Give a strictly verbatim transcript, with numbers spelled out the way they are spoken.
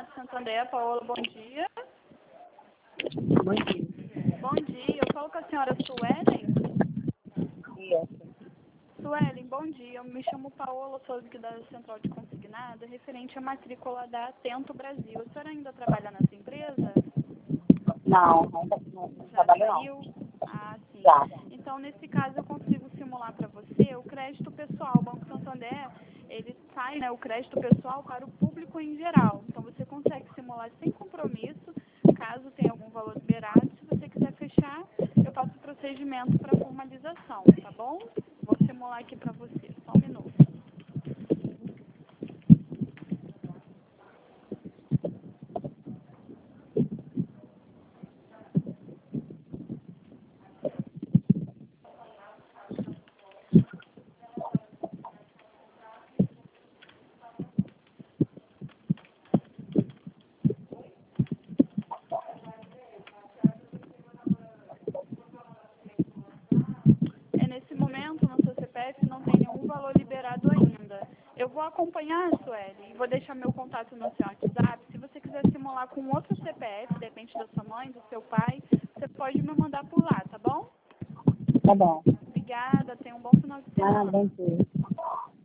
Santander, Paola, bom dia. Bom dia. Bom dia, eu falo com a senhora Suelen. Isso. Suelen, bom dia, eu me chamo Paola, sou aqui da Central de Consignada, referente à matrícula da Atento Brasil. A senhora ainda trabalha nessa empresa? Não, ainda não, não Já trabalho saiu? não. Ah, sim. Já. Então, nesse caso, eu consigo simular para você o crédito pessoal. O Banco Santander, ele sai, né, o crédito pessoal para o público em geral. Então, você consegue simular sem compromisso, caso tenha algum valor liberado. Se você quiser fechar, eu faço o procedimento para formalização, tá bom? Vou simular aqui para você, só um minuto. É, nesse momento, no seu C P F, não tem nenhum valor liberado ainda. Eu vou acompanhar, Sueli, e vou deixar meu contato no seu WhatsApp. Se você quiser simular com outro C P F, depende da sua mãe, do seu pai, você pode me mandar por lá, tá bom? Tá bom. Obrigada, tenha um bom final de Ah, semana. bom dia.